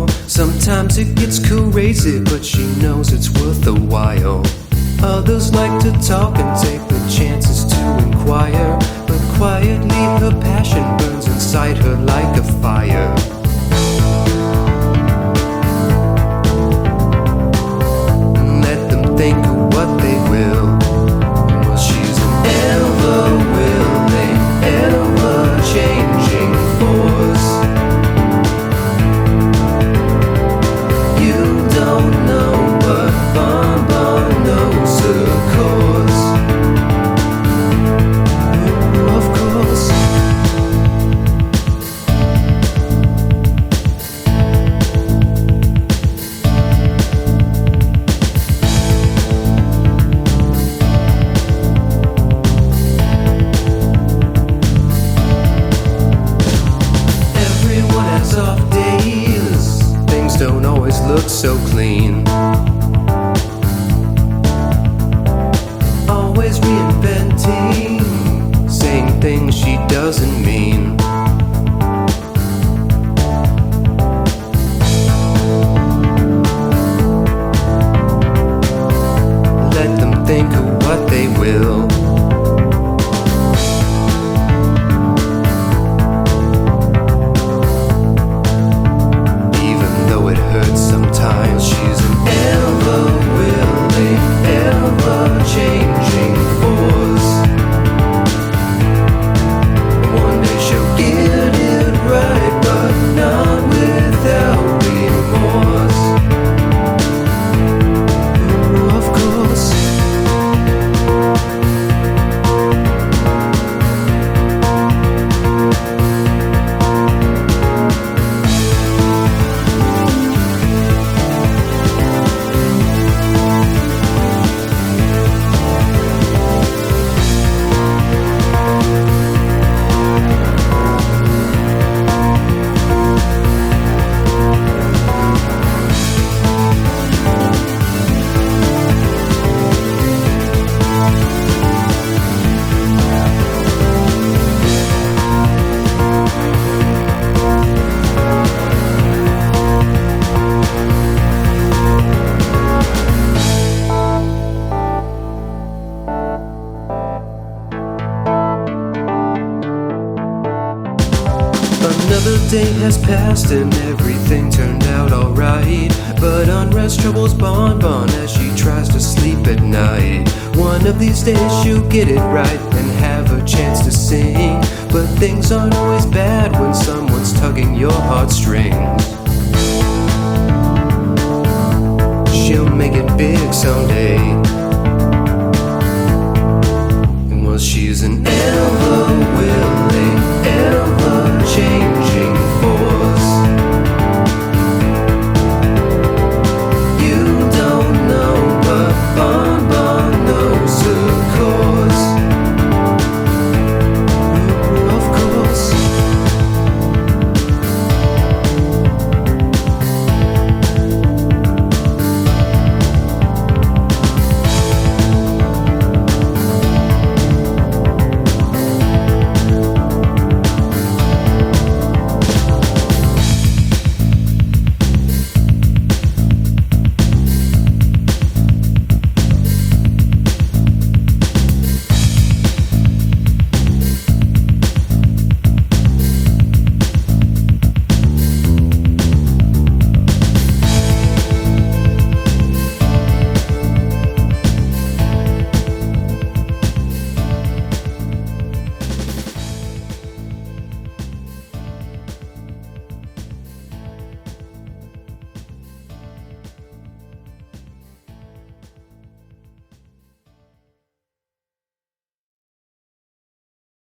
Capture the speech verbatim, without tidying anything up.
smile. Sometimes it gets crazy, but she knows it's worth the while. Others like to talk and take the chances to inquire, but quietly her passion burns inside her like a fire. Let them think of what they will. Well, she's an ever-willing, ever-changing force. You don't know, but Bon Bon knows her course. Oh, of course. Everyone has off days. Things don't always look so clean. Always reinventing, saying things she doesn't mean. Let them think of what they will. Even though it hurts sometimes, she's an ever-willing, ever-changing force. One day she'll get it right, but not without remorse. Oh, of course. Another day has passed and everything turned out alright, but unrest troubles Bon Bon as she tries to sleep at night. One of these days she'll get it right and have a chance to sing, but things aren't always bad when someone's tugging your heartstrings. She'll make it big someday.